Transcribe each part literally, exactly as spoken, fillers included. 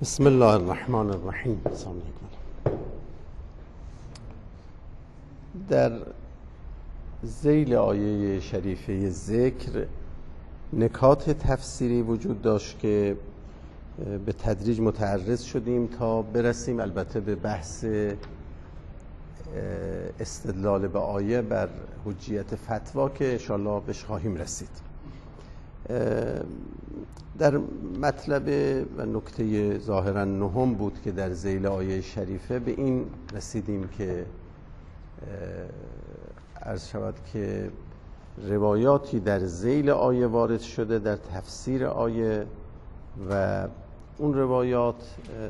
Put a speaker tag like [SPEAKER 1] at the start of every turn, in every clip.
[SPEAKER 1] بسم الله الرحمن الرحیم. سلام علیکم. در ذیل آیه شریفه ذکر نکات تفسیری وجود داشت که به تدریج متعرض شدیم تا برسیم البته به بحث استدلال به آیه بر حجیت فتوا که انشاءالله بهش خواهیم رسید. در مطلب و نکته ظاهرا نهم بود که در ذیل آیه شریفه به این رسیدیم که عرض شود که روایاتی در ذیل آیه وارد شده در تفسیر آیه و اون روایات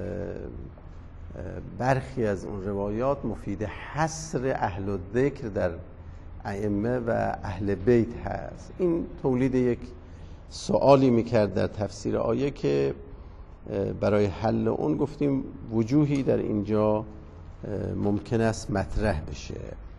[SPEAKER 1] برخی از اون روایات مفید حصر اهل الذکر در ائمه و اهل بیت هست. این تولید یک سوالی میکرد در تفسیر آیه که برای حل اون گفتیم وجوهی در اینجا ممکن است مطرح بشه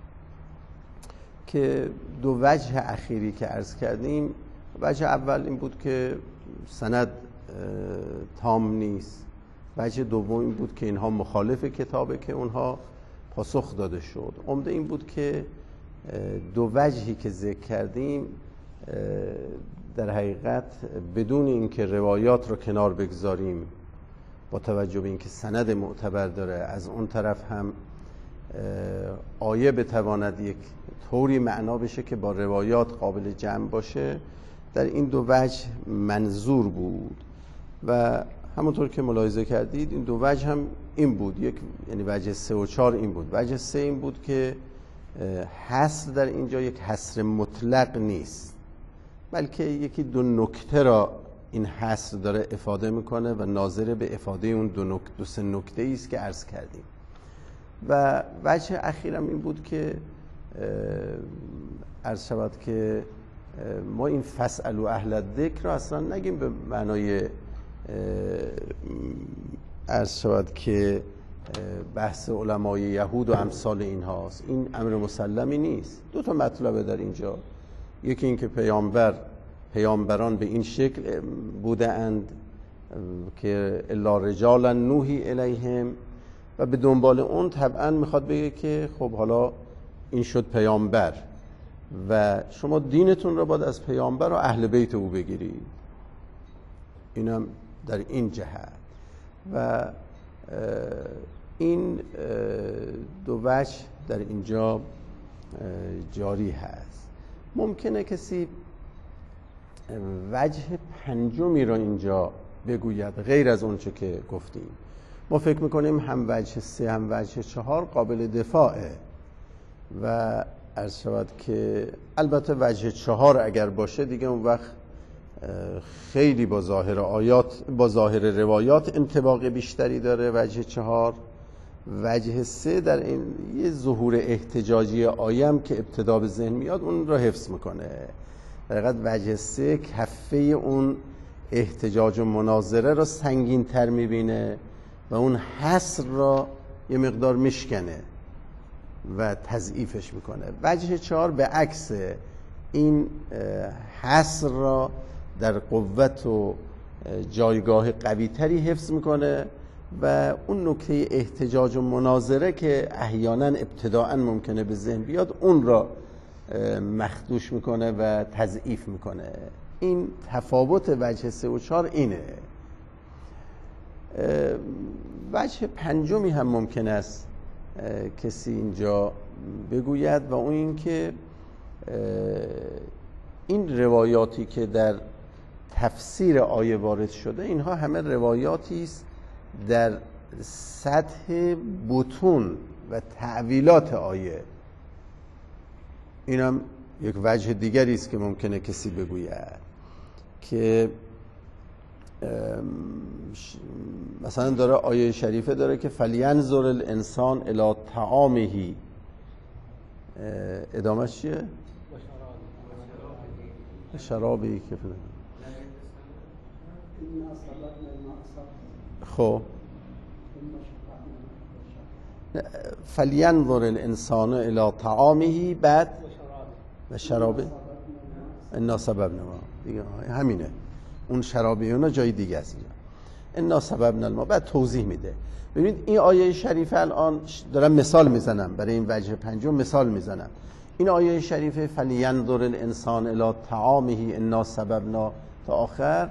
[SPEAKER 1] که دو وجه اخیری که عرض کردیم. وجه اول این بود که سند تام نیست. وجه دوم این بود که اینها مخالف کتابه که اونها پاسخ داده شد. عمده این بود که دو وجهی که ذکر کردیم در حقیقت بدون اینکه روایات رو کنار بگذاریم با توجه به اینکه سند معتبر داره، از اون طرف هم آیه بتواند یک طوری معنا بشه که با روایات قابل جمع باشه، در این دو وجه منظور بود و همونطور که ملاحظه کردید این دو وجه هم این بود. یک یعنی وجه سه و چهار این بود. وجه سه این بود که حصر در اینجا یک حصر مطلق نیست، بلکه یکی دو نکته را این حصر داره افاده میکنه و ناظر به افاده اون دو, نک... دو سه نکته ای است که عرض کردیم. و وجه اخیرم این بود که عرض شود که ما این فاسألوا اهل الذکر را اصلا نگیم به معنای عرض شود که بحث علمای یهود و امثال این هاست. این امر مسلمی نیست. دو تا مطلبه در اینجا. یکی این که پیامبر پیامبران به این شکل بوده اند که الا رجالا نوحی الیهم و به دنبال اون طبعا میخواد بگه که خب حالا این شد پیامبر و شما دینتون را باید از پیامبر و اهل بیت او بگیرید. اینم در این جهت و این دو وجه در اینجا جاری هست. ممکنه کسی وجه پنجمی را اینجا بگوید غیر از اون چه که گفتیم. ما فکر میکنیم هم وجه سه هم وجه چهار قابل دفاعه و عرض شود که البته وجه چهار اگر باشه دیگه اون وقت خیلی با ظاهر آیات با ظاهر روایات انطباق بیشتری داره. وجه چهار وجه سه در این یه ظهور احتجاجی آیم که ابتدا به ذهن میاد اون رو حفظ میکنه. در حقیقت وجه سه کفه اون احتجاج و مناظره رو سنگین تر میبینه و اون حصر را یه مقدار میشکنه و تضعیفش میکنه. وجه چهار به عکس این حصر را در قوت و جایگاه قوی تری حفظ میکنه و اون نکته احتجاج و مناظره که احیانا ابتداءً ممکنه به ذهن بیاد اون را مخدوش میکنه و تضعیف میکنه. این تفاوت وجه سه و چهار اینه. وجه پنجمی هم ممکن است کسی اینجا بگوید و اون این که این روایاتی که در تفسیر آیه وارد شده اینها همه روایاتی است در سطح بطون و تعویلات آیه. اینم یک وجه دیگری است که ممکنه کسی بگوید که مثلا داره آیه شریفه داره که فلینظر الانسان الی طعامه، ادامهش چیه؟ شرابی که خب فلینظر الانسان الی طعامه بعد و شرابه انا سببنا دیگه همینه. اون شرابه اونا جای دیگه است. انا سببنا الماء، بعد توضیح میده. ببینید این آیه شریفه الان دارم مثال میزنم برای این وجه پنجم، مثال میزنم. این آیه شریفه فلینظر الانسان الی طعامه انا سببنا تا آخر،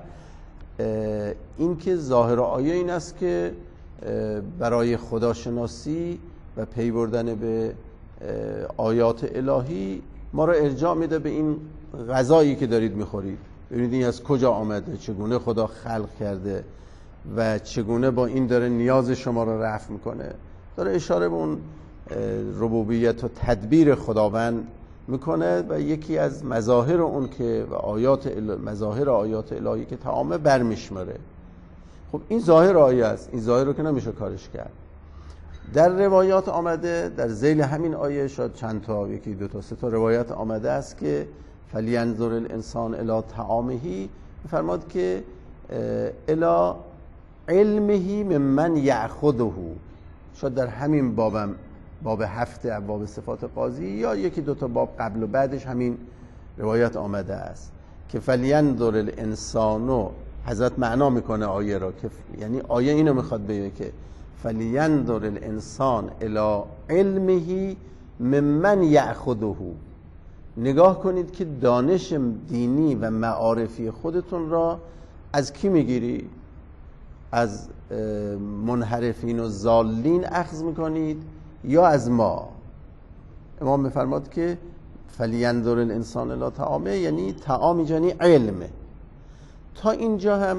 [SPEAKER 1] این که ظاهر آیه این است که برای خداشناسی و پی بردن به آیات الهی ما را ارجاع میده به این غذایی که دارید میخورید. ببینید این از کجا آمده، چگونه خدا خلق کرده و چگونه با این داره نیاز شما را رفع میکنه. داره اشاره به اون ربوبیت و تدبیر خداوند میکنه و یکی از مظاهر اون که و آیات ال... مظاهر آیات الهی که طعامه برمیشماره. خب این ظاهر آیه است، این ظاهر رو که نمیشه کارش کرد. در روایات آمده در ذیل همین آیه شاید چند تا، یکی دو تا سه تا روایت آمده است که فلینظر الانسان الی طعامه، فرماد که الی علمه ممن یأخذه. شاید در همین بابم، باب هفت ابواب صفات قاضی یا یکی دو تا باب قبل و بعدش همین روایت آمده است که فلینظر الانسان، حضرت معنا میکنه آیه را که یعنی آیه اینو میخواد بگه که فلینظر الانسان الی علمه ممن یأخذه. نگاه کنید که دانش دینی و معارفی خودتون را از کی میگیری؟ از منحرفین و ضالین اخذ میکنید یا از ما؟ امام میفرماد که فلینظر الانسان الی طعامه، یعنی طعام یعنی علمه. تا اینجا هم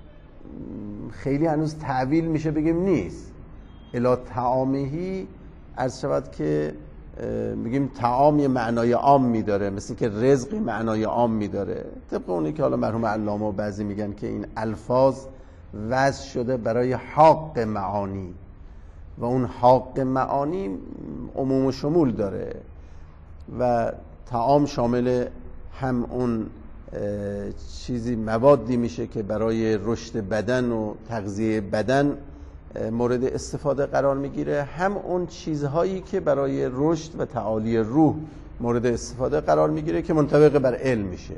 [SPEAKER 1] خیلی هنوز تعویل میشه بگیم نیست. الی طعامهی عرض شود که میگیم طعام یه معنای عام میداره، مثل که رزق معنای عام میداره، طبق اونی که حالا مرحوم علامه و بعضی میگن که این الفاظ وضع شده برای حق معانی و اون حق معانی عموم و شمول داره و طعام شامل هم اون چیزی موادی میشه که برای رشد بدن و تغذیه بدن مورد استفاده قرار میگیره، هم اون چیزهایی که برای رشد و تعالی روح مورد استفاده قرار میگیره که منطبق بر علم میشه.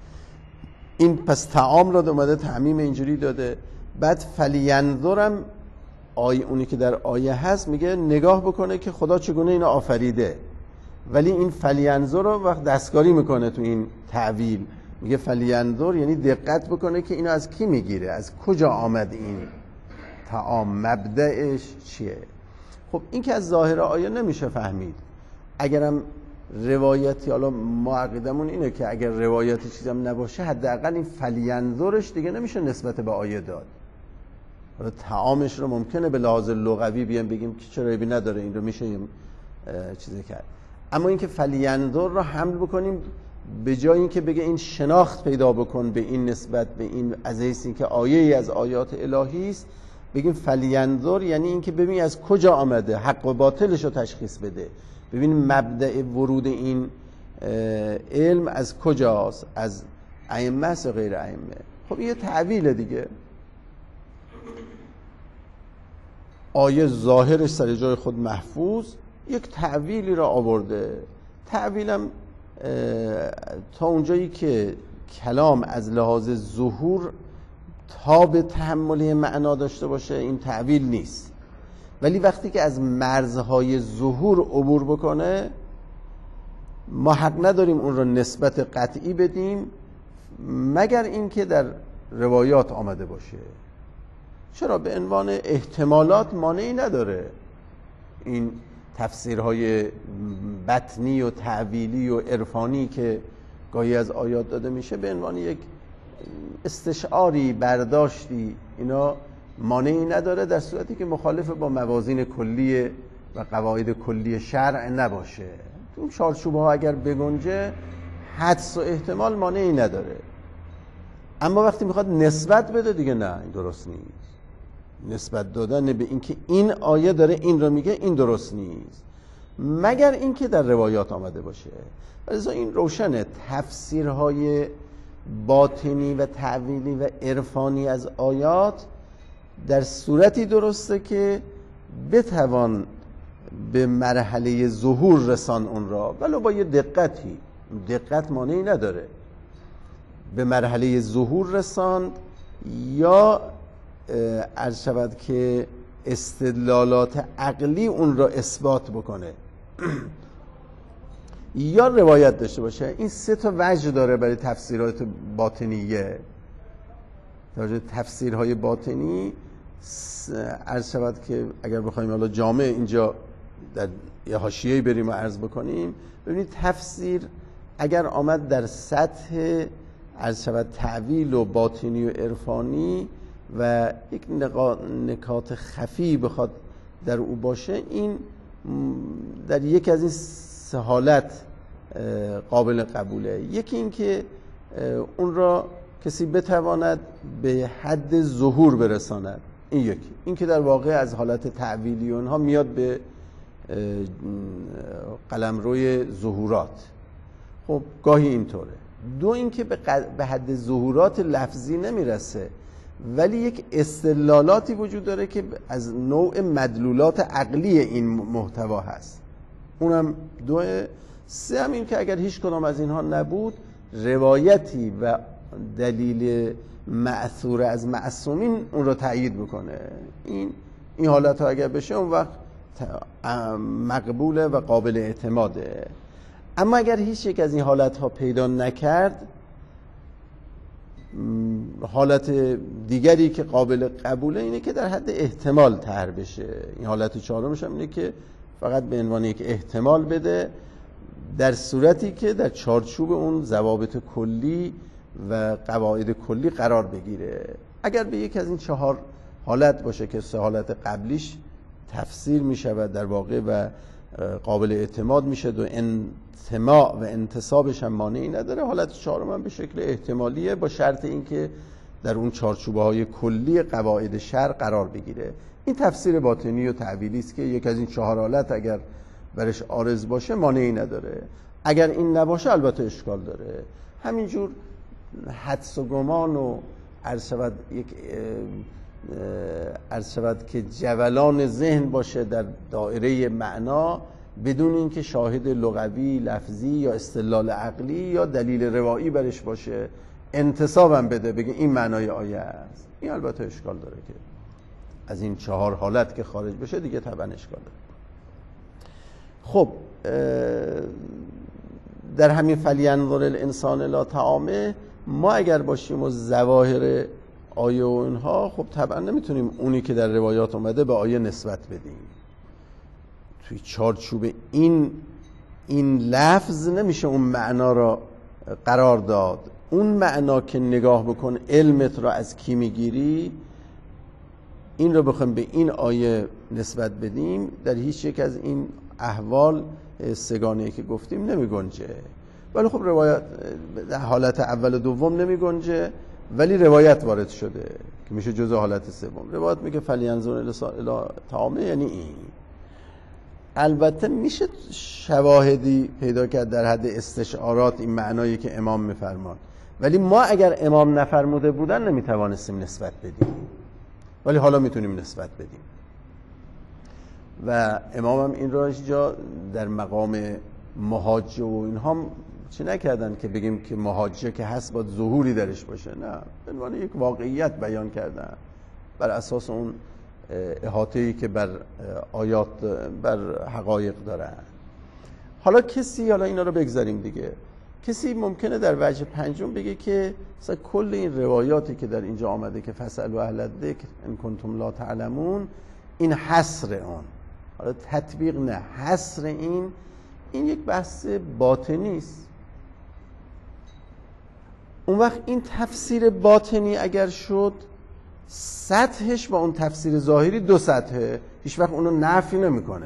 [SPEAKER 1] این پس طعام را اومده تعمیم اینجوری داده. بعد فلینظرم آیه، اونی که در آیه هست میگه نگاه بکنه که خدا چگونه اینو آفریده، ولی این فلینظر رو وقت دستکاری میکنه تو این تعویل، میگه فلینظر یعنی دقت بکنه که اینو از کی میگیره، از کجا آمد این طعام، مبدأش چیه. خب این که از ظاهر آیه نمیشه فهمید. اگرم روایتی، حالا ما عقیدمون اینه که اگر روایتی چیزم نباشه حداقل این فلینظرش دیگه نمیشه نسبت به آیه داد. حالا طعامش رو ممکنه به لحاظ لغوی بیان بگیم که چرا عیبی نداره، این رو میشه چیزی کرد، اما اینکه فلینظر رو حمل بکنیم به جای اینکه بگه این شناخت پیدا بکن به این نسبت به این از این که آیه ای از آیات الهی است، بگیم فلینظر یعنی اینکه ببین از کجا آمده، حق و باطلش رو تشخیص بده، ببین مبدأ ورود این علم از کجاست، از ائمه است و غیر ائمه. خب این یه تعویل دیگه. آیه ظاهرش سر جای خود محفوظ، یک تعویلی را آورده. تعویلم تا اونجایی که کلام از لحاظ ظهور تا به تحمل معنا داشته باشه این تعویل نیست، ولی وقتی که از مرزهای ظهور عبور بکنه ما حق نداریم اون رو نسبت قطعی بدیم مگر اینکه در روایات آمده باشه. چرا؟ به عنوان احتمالات مانعی نداره. این تفسیرهای بطنی و تعویلی و عرفانی که گاهی از آیات داده میشه به عنوان یک استشعاری، برداشتی، اینا مانعی نداره در صورتی که مخالف با موازین کلی و قواعد کلی شرع نباشه. تو چارچوبه ها اگر بگنجه حدس و احتمال مانعی نداره، اما وقتی میخواد نسبت بده دیگه نه، این درست نیست. نسبت دادن به اینکه این آیه داره این رو میگه این درست نیست مگر اینکه در روایات آمده باشه. ولی این روشنه تفسیرهای باطنی و تعویلی و عرفانی از آیات در صورتی درسته که بتوان به مرحله ظهور رسان اون را، ولو با یه دقتی، دقت مانعی نداره، به مرحله ظهور رساند یا عرض شود که استدلالات عقلی اون را اثبات بکنه یا روایت داشته باشه. این سه تا وجه داره برای تفسیرات باطنیه. در تفسیرهای باطنی عرض شود که اگر بخوایم حالا جامع اینجا در یه حاشیه‌ای بریم و عرض بکنیم، ببینید تفسیر اگر آمد در سطح عرض شود تعویل و باطنی و عرفانی و یک نکات خفی بخواد در او باشه، این در یک از این سه حالت قابل قبوله. یکی این که اون را کسی بتواند به حد ظهور برساند، این یکی. این که در واقع از حالت تعویلی اونها میاد به قلمروی ظهورات. خب گاهی اینطوره. دو این که به حد ظهورات لفظی نمیرسه، ولی یک استدلالاتی وجود داره که از نوع مدلولات عقلی این محتوا هست، اونم دو. سه هم این که اگر هیچ کدام از اینها نبود، روایتی و دلیل مأثور از معصومین اون رو تأیید بکنه. این این حالت ها اگر بشه، اون وقت مقبوله و قابل اعتماده. اما اگر هیچ یک از این حالت ها پیدا نکرد، حالت دیگری که قابل قبوله اینه که در حد احتمال طرح بشه. این حالت چهارمش هم اینه که فقط به عنوان یک احتمال بده، در صورتی که در چارچوب اون ضوابط کلی و قواعد کلی قرار بگیره. اگر به یک از این چهار حالت باشه که سه حالت قبلیش تفسیر می شود در واقع و قابل اعتماد میشه و انتماع و انتصابش هم مانعی نداره، حالت چهارم هم به شکل احتمالیه، با شرط اینکه در اون چارچوبه های کلی قواعد شرع قرار بگیره. این تفسیر باطنی و تعویلی است که یک از این چهار حالت اگر برش عارض باشه مانعی نداره. اگر این نباشه البته اشکال داره. همینجور حدس و گمان و عرض شود یک عرض شود که جولان ذهن باشه در دایره معنا، بدون اینکه شاهد لغوی، لفظی یا استدلال عقلی یا دلیل روایی برش باشه، انتصابم بده بگه این معنای آیه است. این البته اشکال داره که از این چهار حالت که خارج بشه دیگه طبعا اشکال داره. خب در همین فلینظر الانسان الی طعامه، ما اگر باشیم و ظواهر آیه و اینها، خب طبعا نمیتونیم اونی که در روایات اومده به آیه نسبت بدیم. توی چارچوب این این لفظ نمیشه اون معنا را قرار داد. اون معنا که نگاه بکن علمت را از کی میگیری، این رو بخوایم به این آیه نسبت بدیم، در هیچ یک از این احوال سگانه‌ای که گفتیم نمی گنجه. ولی خب روایت در حالت اول و دوم نمی گنجه، ولی روایت وارد شده که میشه جزء حالت سوم. روایت میگه فلینظر الی طعامه، یعنی این. البته میشه شواهدی پیدا کرد در حد استشعارات این معنایی که امام میفرمان، ولی ما اگر امام نفرموده بودن نمیتوانستیم نسبت بدیم، ولی حالا میتونیم نسبت بدیم. و امام هم این را جا در مقام محاجه و اینها چی نکردن که بگیم که محاجه که هست باید ظهوری درش باشه، نه، به عنوان یک واقعیت بیان کردن بر اساس اون احاطه‌ای که بر آیات بر حقایق دارن. حالا کسی، حالا اینا رو بگذاریم دیگه، کسی ممکنه در وجه پنجم بگه که مثلا کل این روایاتی که در اینجا آمده که فاسألوا اهل الذکر ان کنتم لا تعلمون، این حصر اون، حالا تطبیق نه، حصر این این یک بحث باطنی است. اون وقت این تفسیر باطنی اگر شد، سطحش با اون تفسیر ظاهری دو سطحه، هیچ وقت اونو نفی نمیکنه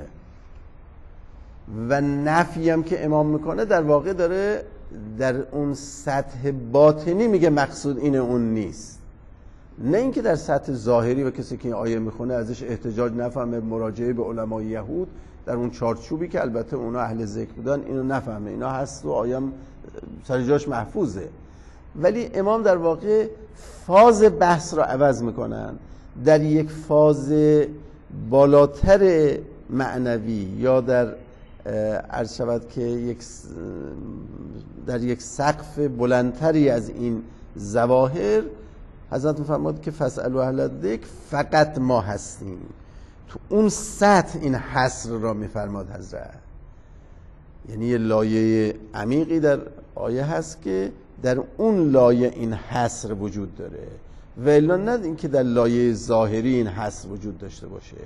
[SPEAKER 1] و نفی هم که امام میکنه در واقع داره در اون سطح باطنی میگه مقصود اینه، اون نیست. نه اینکه در سطح ظاهری و کسی که این آیه میخونه ازش احتجاج نفهمه، مراجعه به علمای یهود در اون چارچوبی که البته اونا اهل ذکر بودن اینو نفهمه، اینا هست و آیه سر جاش محفوظه. ولی امام در واقع فاز بحث را عوض میکنن، در یک فاز بالاتر معنوی یا در عرض شود که یک در یک سقف بلندتری از این ظواهر حضرت میفرماد که فاسألوا اهل الذکر فقط ما هستیم. تو اون سطح این حصر را میفرماد حضرت، یعنی یه لایه عمیقی در آیه هست که در اون لایه این حصر وجود داره و الا نه اینکه در لایه ظاهری این حصر وجود داشته باشه.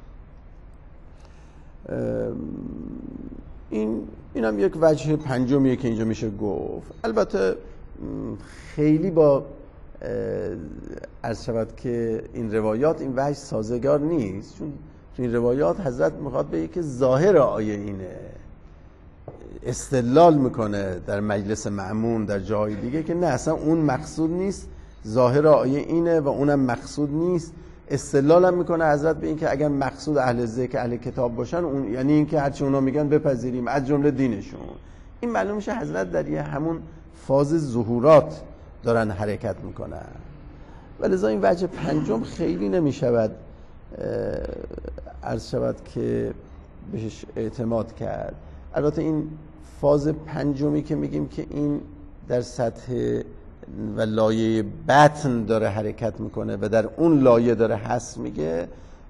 [SPEAKER 1] این اینم یک وجه پنجمیه که اینجا میشه گفت. البته خیلی با عرض شود که این روایات این وجه سازگار نیست، چون تو این روایات حضرت میخواد بگه که ظاهر آیه اینه، استدلال میکنه در مجلس مأمون در جای دیگه که نه اصلا اون مقصود نیست، ظاهر آیه اینه و اونم مقصود نیست. استدلال هم میکنه حضرت به این که اگر مقصود اهل ذکر اهل کتاب باشن اون یعنی این که هرچی اونا میگن بپذیریم از جمله دینشون. این معلوم میشه حضرت در یه همون فاز ظهورات دارن حرکت میکنن و لذا این وجه پنجم خیلی نمیشود عرض شود که بهش اعتماد کرد. البته این فاز پنجمی که میگیم که این در سطح و لایه بطن داره حرکت میکنه و در اون لایه داره حس میگه،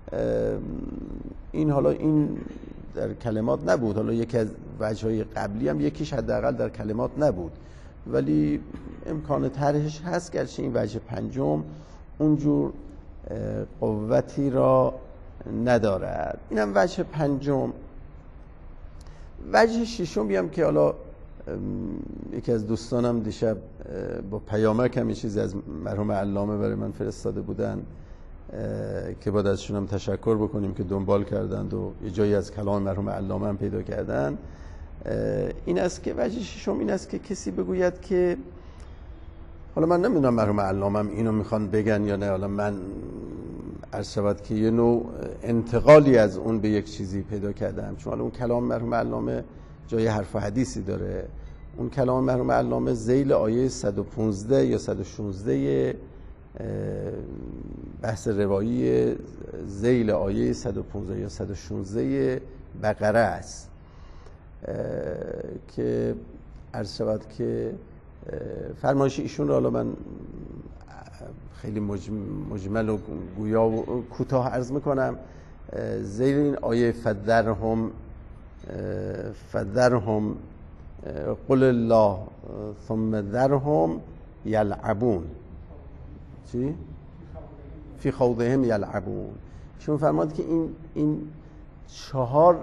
[SPEAKER 1] این حالا این در کلمات نبود، حالا یکی از وجه‌های قبلی هم یکیش حداقل در کلمات نبود ولی امکان طرحش هست، گرچه این وجه پنجم اونجور قوتی را ندارد. اینم وجه پنجم. وجه ششم بیام که حالا یکی از دوستانم دیشب با پیامک هم یه چیزی از مرحوم علامه برای من فرستاده بودن که باید ازشون هم تشکر بکنیم که دنبال کردند و یه جایی از کلام مرحوم علامه هم پیدا کردن. این است که وجه ششم این است که کسی بگوید که حالا من نمیدونم مرحوم علامه هم اینو میخوان بگن یا نه، حالا من عرض شود که یه نوع انتقالی از اون به یک چیزی پیدا کردم، چون حالا اون کلام مرحوم علامه جای حرف و حدیثی داره. اون کلام مرحوم علامه ذیل آیه صد و پانزده یا صد و شانزده بحث روایی ذیل آیه صد و پانزده یا صد و شانزده بقره است که عرض شود که فرمایش ایشون رو حالا من خیلی مجمل و گویا و کوتاه عرض میکنم. ذیل این آیه فذرهم فذرهم قل الله ثم ذرهم یلعبون چی؟ فی خوضهم یلعبون. شما فرماد که این این چهار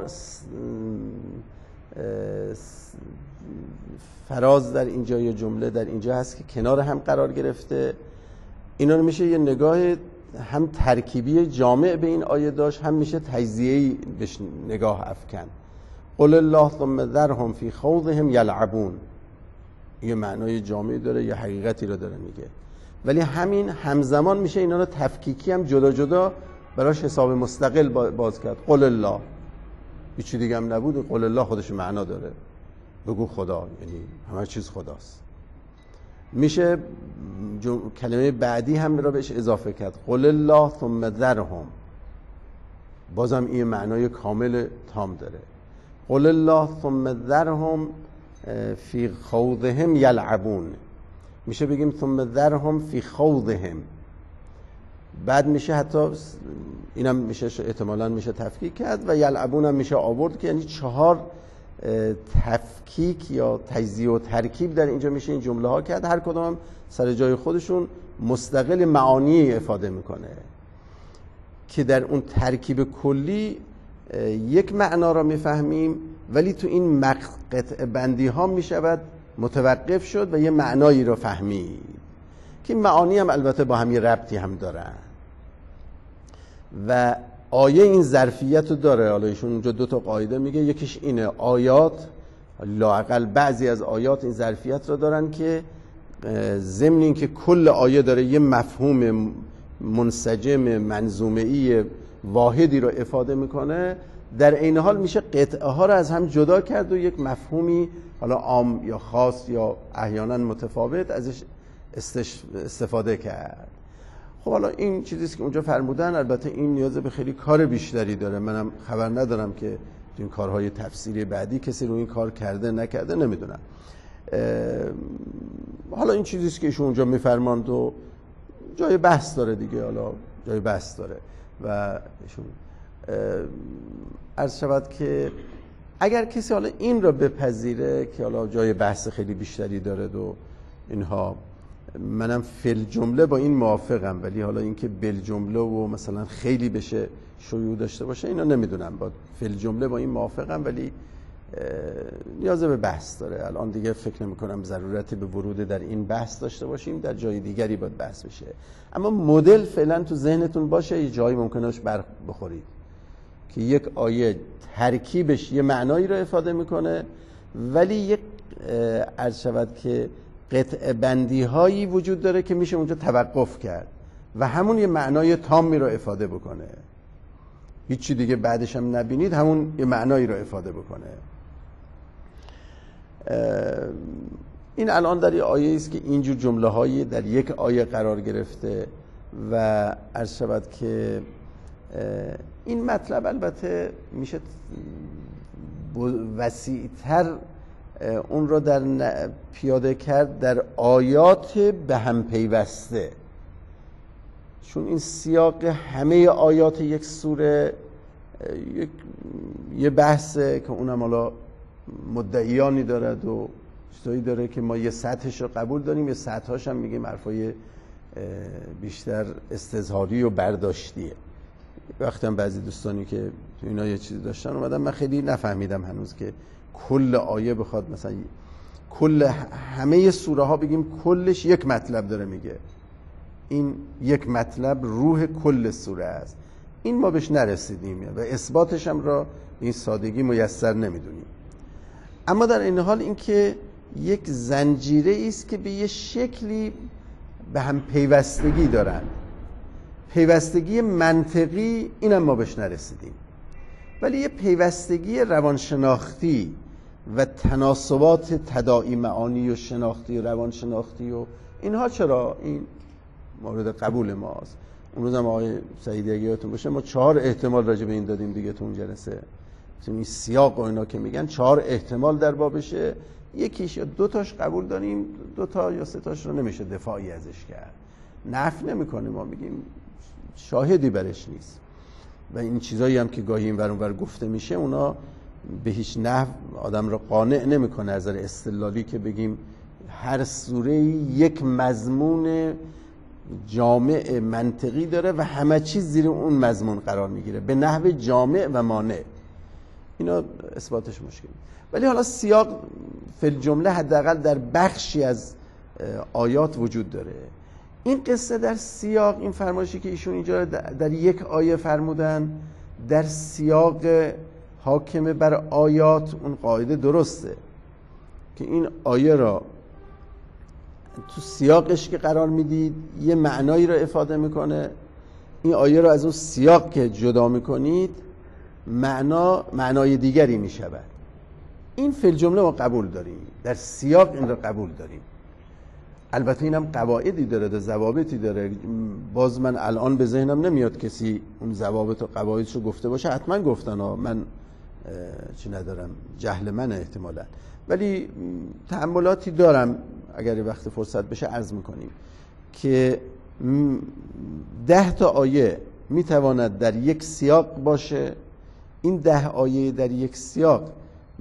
[SPEAKER 1] فراز در اینجا یا جمله در اینجا هست که کنار هم قرار گرفته. اینا رو میشه یه نگاه هم ترکیبی جامع به این آیه داشت، هم میشه تجزیه‌ای بهش نگاه افکن. قل الله ثم ذرهم فی خوضهم یلعبون یه معنای جامعی داره، یه حقیقتی رو داره میگه، ولی همین همزمان میشه اینا رو تفکیکی هم جدا جدا براش حساب مستقل باز کرد. قل الله هیچ دیگه هم نبود، قل الله خودش معنا داره، بگو خدا، یعنی همه چیز خداست. میشه کلمه بعدی هم را بهش اضافه کرد، قل الله ثم ذرهم، بازم این معنای کامل تام داره. قل الله ثم ذرهم فی خوضهم یلعبون، میشه بگیم ثم ذرهم فی خوضهم. بعد میشه حتی اینم میشه احتمالاً میشه تفکیک کرد و یلعبون هم میشه آورد که یعنی چهار تفکیک یا تجزیه و ترکیب در اینجا میشه این جمله ها کرد، هر کدوم هم سر جای خودشون مستقل معانی افاده میکنه که در اون ترکیب کلی یک معنا را میفهمیم ولی تو این مقطع بندی ها میشود متوقف شد و یه معنایی را فهمید که معانی هم البته با هم یه ربطی هم دارن و آیه این ظرفیت رو داره. حالا ایشون اونجا دو تا قاعده میگه، یکیش اینه آیات لااقل بعضی از آیات این ظرفیت رو دارن که ضمن این که کل آیه داره یه مفهوم منسجم منظومه‌ای واحدی رو افاده میکنه، در این حال میشه قطعه ها رو از هم جدا کرد و یک مفهومی حالا عام یا خاص یا احیانا متفاوت ازش استفاده کرد. خب حالا این چیزیست که اونجا فرمودن، البته این نیاز به خیلی کار بیشتری داره، منم خبر ندارم که این کارهای تفسیری بعدی کسی رو این کار کرده نکرده نمیدونم. حالا این چیزیست که ایشون اونجا میفرماند و جای بحث داره دیگه، حالا جای بحث داره و ایشون عرض شود که اگر کسی حالا این را بپذیره که حالا جای بحث خیلی بیشتری داره و اینها، منم فل جمله با این موافقم، ولی حالا اینکه بل جمله و مثلا خیلی بشه شیوع داشته باشه اینا نمیدونم، با فل جمله با این موافقم، ولی نیاز به بحث داره. الان دیگه فکر نمی کنم ضرورتی به ورود در این بحث داشته باشیم، در جای دیگری باید بحث بشه. اما مدل فعلا تو ذهنتون باشه، یه جایی ممکنه بر بخورید که یک آیه ترکیبش یه معنایی رو افاده میکنه، ولی یک عرض شود که قطع بندی هایی وجود داره که میشه اونجا توقف کرد و همون یه معنای تامی رو افاده بکنه، هیچی دیگه بعدش هم نبینید، همون یه معنایی رو افاده بکنه. این الان در یه آیه است که اینجور جمله هایی در یک آیه قرار گرفته و عرض شود که این مطلب البته میشه وسیع‌تر اون رو در پیاده کرد در آیات به هم پیوسته، چون این سیاق همه آیات یک سوره یک یه بحثه که اونم حالا مدعیانی دارد و چیزایی داره که ما یه سطحش رو قبول داریم، یه سطحاش هم میگیم حرفای بیشتر استظهاری و برداشتیه. وقتی هم بعضی دوستانی که تو اینا یه چیزی داشتن اومدن، من خیلی نفهمیدم هنوز که کل آیه بخواد مثلا کل همه سوره ها بگیم کلش یک مطلب داره میگه، این یک مطلب روح کل سوره است. این ما بهش نرسیدیم و اثباتش هم را این سادگی میسر نمیدونیم. اما در این حال این که یک زنجیره است که به یه شکلی به هم پیوستگی دارن، پیوستگی منطقی، اینم ما بهش نرسیدیم، ولی یه پیوستگی روانشناختی و تناسبات تداعی معانی و شناختی و روانشناختی و اینها، چرا این مورد قبول ماست. اون روز هم آقای سعیدی اگه یادتون باشه ما چهار احتمال راجع به این دادیم دیگه تو اون جلسه، این سیاق و اینا که میگن چهار احتمال در بابشه، یکیش یا دو تاش قبول داریم، دو تا یا سه تاش رو نمیشه دفاعی ازش کرد، نفی نمیکنیم، ما میگیم شاهدی برش نیست. و این چیزایی هم که گاهی این ور اون ور گفته میشه اونا به هیچ نحو آدم را قانع نمیکنه از نظر استدلالی که بگیم هر سوره یک مضمون جامع منطقی داره و همه چیز زیر اون مضمون قرار میگیره به نحو جامع و مانع، اینا اثباتش مشکل. ولی حالا سیاق فی الجمله حداقل در بخشی از آیات وجود داره. این قصه در سیاق، این فرمایشی که ایشون اینجا در یک آیه فرمودن در سیاق حاکم بر آیات، اون قاعده درسته که این آیه را تو سیاقش که قرار میدید یه معنایی رو افاده میکنه، این آیه رو از اون سیاق که جدا میکنید معنا معنای دیگری میشود. این فی الجمله ما قبول داریم، در سیاق این رو قبول داریم. البته اینم قواعدی داره، ده ضوابطی داره، باز من الان به ذهنم نمیاد کسی اون ضوابط و قواعدش رو گفته باشه، حتما گفتن ها، من چی ندارم، جهل من احتمالا، ولی تأملاتی دارم، اگر وقت فرصت بشه عرض میکنیم که ده تا آیه میتواند در یک سیاق باشه، این ده آیه در یک سیاق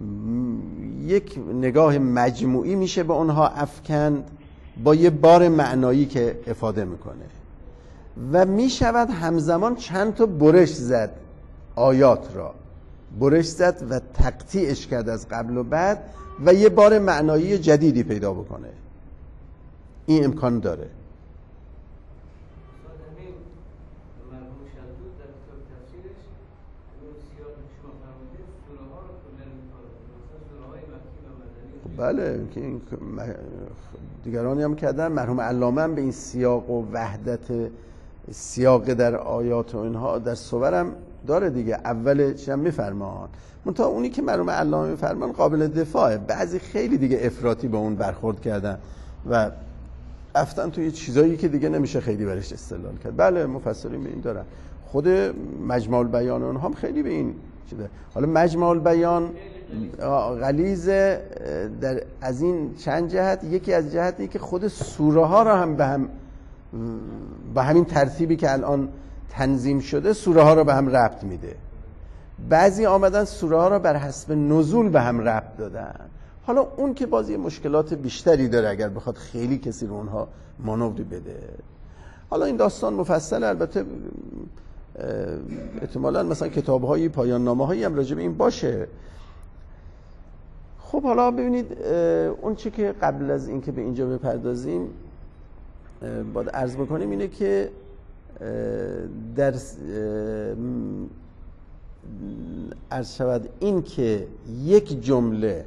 [SPEAKER 1] یک نگاه مجموعی میشه به اونها افکند با یه بار معنایی که افاده میکنه و میشود همزمان چند تا برش زد، آیات را برش زد و تقطیعش کرد از قبل و بعد و یه بار معنایی جدیدی پیدا بکنه. این امکان داره. بله که این دیگرانی هم کردن، مرحوم علامه هم به این سیاق و وحدت سیاق در آیات و اینها در صورم داره دیگه، اولش هم میفرمان، منتها اونی که مرحوم علامه میفرمان قابل دفاعه، بعضی خیلی دیگه افراطی با اون برخورد کردن و رفتن توی چیزایی که دیگه نمیشه خیلی برش استدلال کرد. بله مفسرین به این دارن، خود مجمع البیان اونها هم خیلی به این چیزه. حالا مجمع البیان غلیظ در از این چند جهت، یکی از جهتی که خود سوره ها را هم به هم با همین ترتیبی که الان تنظیم شده سوره ها رو به هم ربط میده. بعضی آمدن سوره ها رو بر حسب نزول به هم ربط دادن. حالا اون که بازی مشکلات بیشتری داره اگر بخواد خیلی کسی رو اونها مانوری بده. حالا این داستان مفصل، البته احتمالاً مثلا کتاب‌های پایان نامه‌هایی هم راجع به این باشه. خب حالا ببینید اون چی که قبل از اینکه به اینجا بپردازیم باید عرض بکنیم اینه که در عرض شود این که یک جمله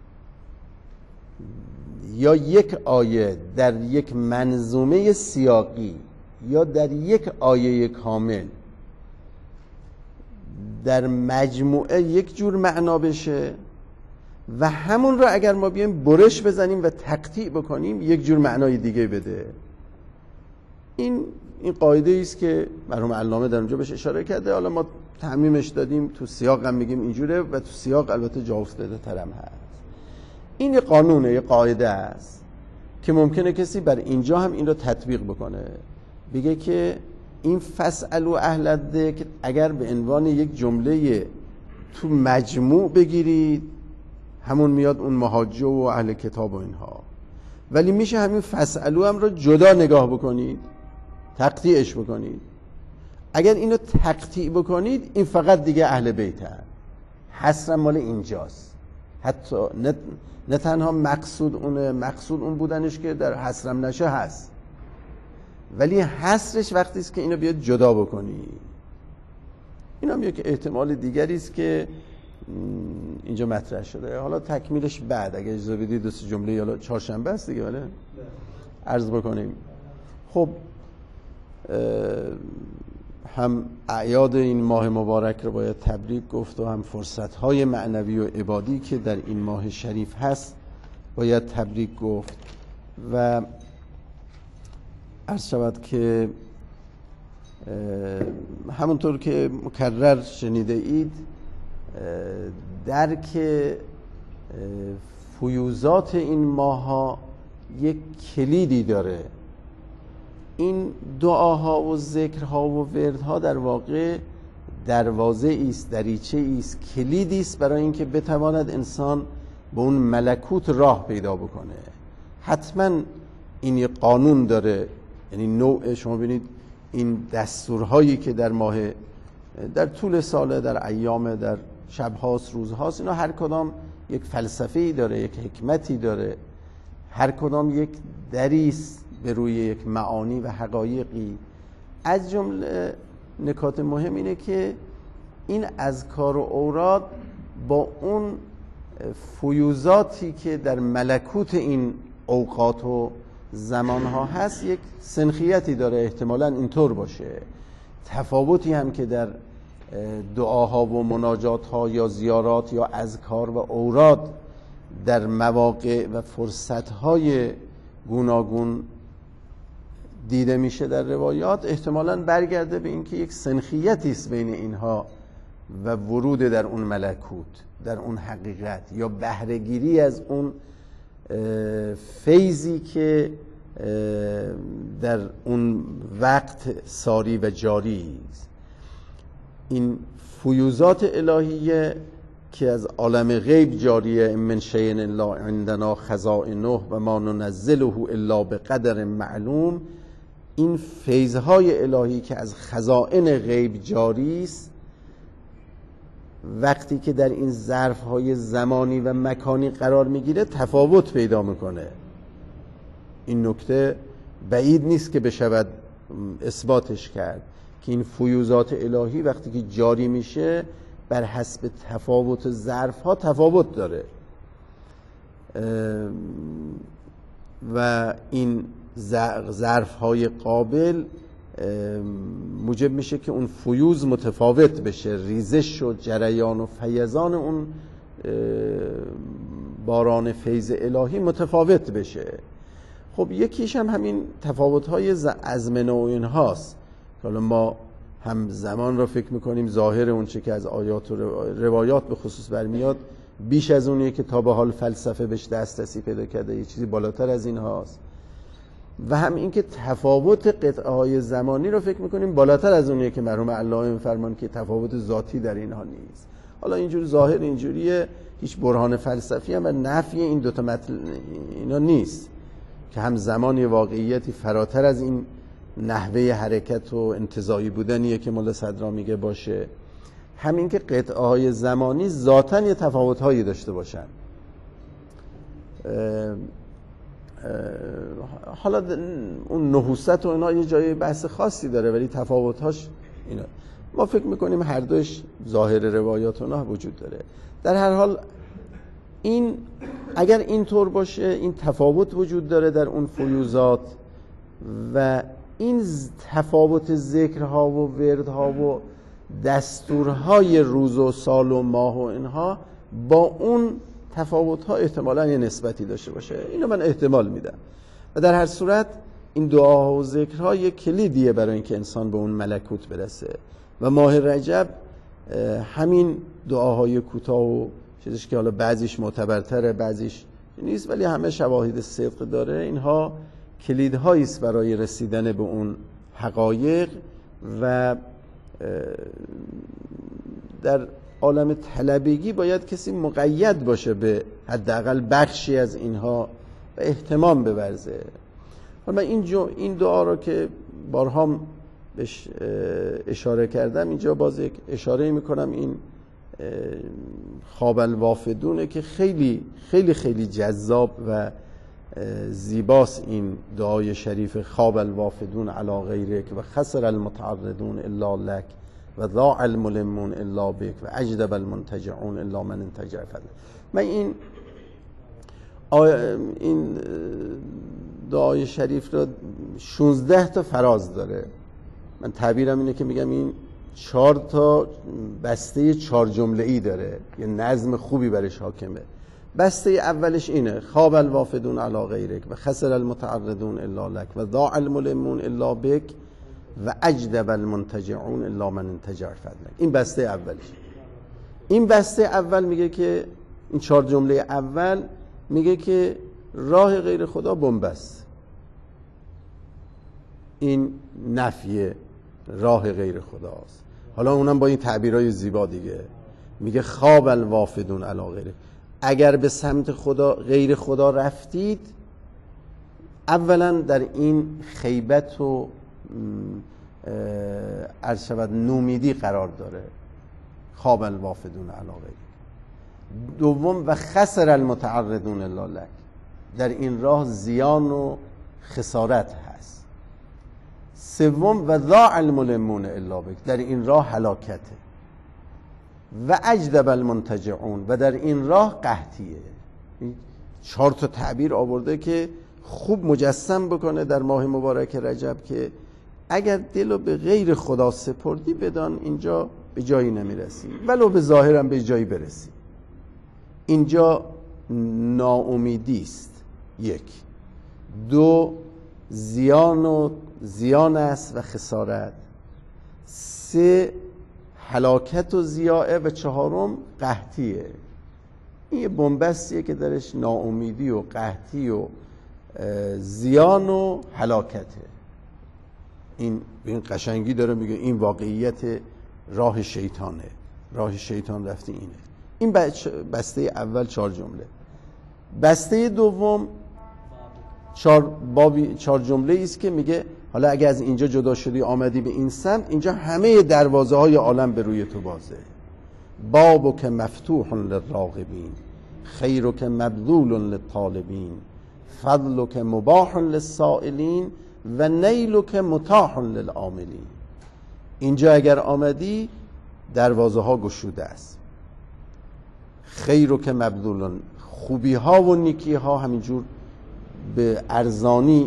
[SPEAKER 1] یا یک آیه در یک منظومه سیاقی یا در یک آیه کامل در مجموعه یک جور معنا بشه و همون رو اگر ما بیایم برش بزنیم و تقطیع بکنیم یک جور معنای دیگه بده. این این قاعده است که مرحوم علامه در اونجا بهش اشاره کرده. حالا ما تعمیمش دادیم، تو سیاق هم میگیم اینجوره و تو سیاق البته جا افتاده ترم هست. این یه قانونه، یه قاعده است که ممکنه کسی بر اینجا هم این رو تطبیق بکنه، بگه که این فاسألوا اهل الذکر اگر به عنوان یک جمله تو مجموع بگیرید همون میاد اون محاجه و اهل کتاب و اینها، ولی میشه همین فاسألوا هم رو جدا نگاه بکنید، تقطیعش بکنید. اگر اینو تقطیع بکنید این فقط دیگه اهل بیت هست، حصر مال اینجاست. حتی نه, نه تنها مقصود اونه، مقصود اون بودنش که در حصرم نشه هست، ولی حصرش وقتی است که اینو بیاد جدا بکنی. این هم یک احتمال دیگری است که اینجا مطرح شده. حالا تکمیلش بعد اگه اجازه بدید دو سه جمله یا چهارشنبه است دیگه بله عرض بکنیم. خب هم اعیاد این ماه مبارک رو باید تبریک گفت و هم فرصت‌های معنوی و عبادی که در این ماه شریف هست باید تبریک گفت. و عرض شود که همونطور که مکرر شنیده اید درک فیوزات این ماها یک کلیدی داره. این دعاها و ذکرها و وردها در واقع دروازه است، دریچه است، کلیدی است برای اینکه بتواند انسان به اون ملکوت راه پیدا بکنه. حتما این یک قانون داره، یعنی نوع شما ببینید این دستورهایی که در ماه در طول ساله در ایام در شبهاست روزهاست، اینا هر کدام یک فلسفه‌ای داره، یک حکمتی داره، هر کدام یک دریس به روی یک معانی و حقایقی. از جمله نکات مهم اینه که این اذکار و اوراد با اون فیوزاتی که در ملکوت این اوقات و زمانها هست یک سنخیتی داره، احتمالاً اینطور باشه. تفاوتی هم که در دعاها و مناجاتها یا زیارات یا اذکار و اوراد در مواقع و فرصتهای گوناگون دیده میشه در روایات، احتمالاً برگرده به اینکه یک سنخیتی است بین اینها و ورود در اون ملکوت، در اون حقیقت، یا بهره‌گیری از اون فیضی که در اون وقت ساری و جاری است. این فیوزات الهیه که از عالم غیب جاریه، من شیء الا عندنا خزائنه و ما ننزله الا بقدر معلوم، این فیضهای الهی که از خزائن غیب جاری است وقتی که در این ظرفهای زمانی و مکانی قرار میگیره تفاوت پیدا میکنه. این نکته بعید نیست که بشود اثباتش کرد که این فیوزات الهی وقتی که جاری میشه بر حسب تفاوت ظرفها تفاوت داره و این ظرفهای قابل موجب میشه که اون فیوز متفاوت بشه، ریزش و جریان و فیضان اون باران فیض الهی متفاوت بشه. خب یکیش هم همین تفاوت‌های ازمنه و اینهاست. حالا ما هم زمان رو فکر میکنیم ظاهر اون چه که از آیات و روایات به خصوص برمیاد بیش از اونیه که تا به حال فلسفه بهش دسترسی پیدا کرده، یه چیزی بالاتر از این هاست. و هم اینکه تفاوت قطعه های زمانی رو فکر میکنیم بالاتر از اونیه که مرحوم علامه میفرمان که تفاوت ذاتی در اینها نیست. حالا اینجور ظاهر اینجوریه، هیچ برهان فلسفی هم و نفی این دوتا مطلب اینا نیست که هم زمانی واقعیتی فراتر از این نحوه حرکت و انتزاعی بودنیه که مولا صدرا میگه باشه، همین که قطعه های زمانی ذاتاً یه تفاوت هایی داشته باشن. حالا اون نحوست و اینا یه جای بحث خاصی داره، ولی تفاوت‌هاش اینا ما فکر میکنیم هر دوش ظاهر روایات اونا وجود داره. در هر حال این اگر اینطور باشه، این تفاوت وجود داره در اون فیوضات و این تفاوت ذکرها و وردها و دستورهای روز و سال و ماه و اینها با اون تفاوت‌ها احتمالاً یه نسبتی داشته باشه. اینو من احتمال میدم و در هر صورت این دعاها و ذکرها یک کلیدیه برای اینکه انسان به اون ملکوت برسه و ماه رجب همین دعاهای کوتاه و چیزش که حالا بعضیش معتبرتره بعضیش نیست ولی همه شواهد صدق داره، اینها کلیدهایی است برای رسیدن به اون حقایق و در عالم طلبگی باید کسی مقید باشه به حداقل بخشی از اینها و اهتمام بورزه. من این جو این دعا رو که بارها بهش اشاره کردم اینجا باز یک اشاره میکنم، این خواب الوافدونه که خیلی خیلی خیلی جذاب و زیباست. این دعای شریف خواب الوافدون علی غیرک و خسر المتعرضون الا لک و ضاع الملمون الا بک و اجدب المنتجعون الا من انتجع فضل. من این این دعای شریف رو شانزده تا فراز داره. من تعبیرم اینه که میگم این چهار تا بسته چهار جمله ای داره، یه نظم خوبی برش حاکمه. بسته اولش اینه خواب الوافدون علی غیرک و خسر المتعرضون الا لک و ضاع الملمون الا بک و اجدب المنتجعون الا من انتجع فضلک. این بسته اولش. این بسته اول میگه که این چهار جمله اول میگه که راه غیر خدا بنبست. این نفی راه غیر خداست. حالا اونم با این تعبیرهای زیبا دیگه میگه خواب الوافدون علی غیرک. اگر به سمت خدا غیر خدا رفتید، اولا در این خیبت و عرض شود نومیدی قرار داره، خواب الوافدون علی غیرک. دوم و خسر المتعرضون الا لک، در این راه زیان و خسارت هست. سوم و ضاع الملمون الا بک، در این راه هلاکته. و اجدب المنتجعون، و در این راه قحطیه. چهار تا تعبیر آورده که خوب مجسم بکنه در ماه مبارک رجب که اگر دلو به غیر خدا سپردی بدان اینجا به جایی نمیرسی، ولو به ظاهرم به جایی برسی. اینجا ناامیدی است، یک. دو زیان و زیان است و خسارت. سه هلاکت و ضیاع. و چهارم قحطیه. این یه بنبستیه که درش ناامیدی و قحطی و زیان و هلاکته. این این قشنگی داره میگه این واقعیت راه شیطانه، راه شیطان رفته اینه. این بسته اول چهار جمله. بسته دوم چهار بابی چهار جمله است که میگه حالا اگه از اینجا جدا شدی آمدی به این سمت، اینجا همه دروازه های عالم به روی تو بازه. بابک مفتوح للراغبین، خیرک مبذول للطالبین، فضلک مباح للسائلین و نیلک متاح للعاملین. اینجا اگر آمدی دروازه ها گشوده است. خیرک مبذول، خوبی ها و نیکی ها همینجور به ارزانی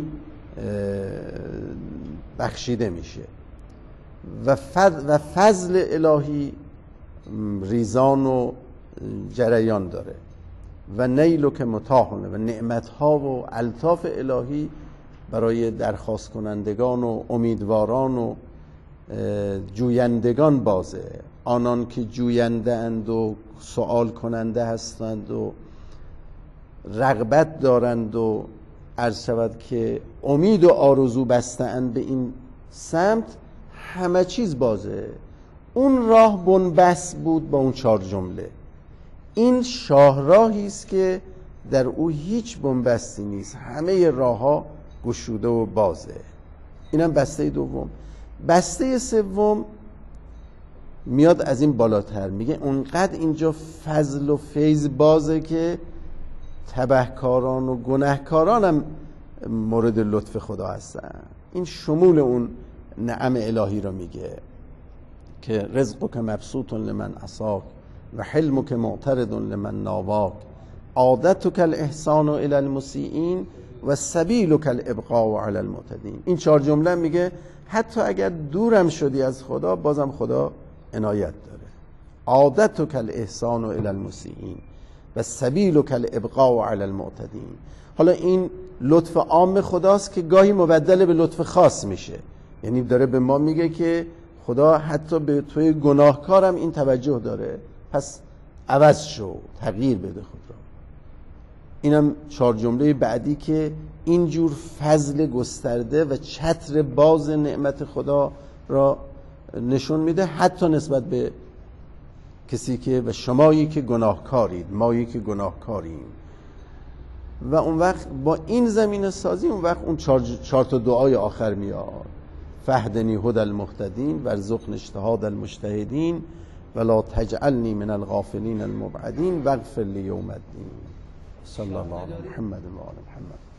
[SPEAKER 1] بخشیده میشه و فضل, و فضل الهی ریزان و جریان داره. و نیلو که متاحونه، و نعمتها و الطاف الهی برای درخواست کنندگان و امیدواران و جویندگان بازه. آنان که جوینده اند و سوال کننده هستند و رغبت دارند و عرض شود که امید و آرزو بسته‌اند به این سمت، همه چیز بازه. اون راه بنبست بود با اون چهار جمله. این شاهراهی است که در او هیچ بنبستی نیست، همه راه ها گشوده و بازه. اینم بسته دوم. بسته سوم میاد از این بالاتر، میگه اونقدر اینجا فضل و فیض بازه که تبهکاران و گناهکاران هم مورد لطف خدا هستن. این شمول اون نعم الهی را میگه که رزقک مبسوط لمن عصاک و حلمک معترض لمن ناواک، عادتک الاحسان الی المسیئین و سبیلک الابقاء علی المعتدین. این چهار جمله میگه حتی اگر دورم شدی از خدا بازم خدا عنایت داره. عادتک الاحسان الی المسیئین و سبیلک الابقاء علی المعتدین. حالا این لطف عام خداست که گاهی مبدل به لطف خاص میشه، یعنی داره به ما میگه که خدا حتی به توی گناهکارم این توجه داره، پس عوض شو، تغییر بده خود را. اینم چهار جمله بعدی که اینجور فضل گسترده و چتر باز نعمت خدا را نشون میده، حتی نسبت به کسی که و شمایی که گناهکارید، مایی که گناهکاریم. و اون وقت با این زمینه سازی اون وقت اون چهار, چهار تا دعای آخر میاد: فهدنی هدی المهتدین وارزقنی اجتهاد المجتهدین ولا تجعلنی من الغافلین المبعدین واغفر لی یوم الدین. صلی الله علی محمد و آل محمد.